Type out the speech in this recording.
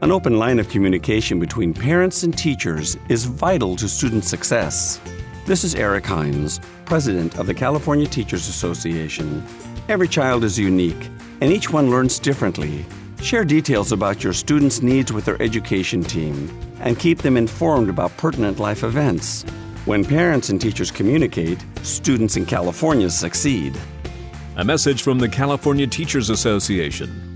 An open line of communication between parents and teachers is vital to student success. This is Eric Hines, President of the California Teachers Association. Every child is unique, and each one learns differently. Share details about your students' needs with their education team, and keep them informed about pertinent life events. When parents and teachers communicate, students in California succeed. A message from the California Teachers Association.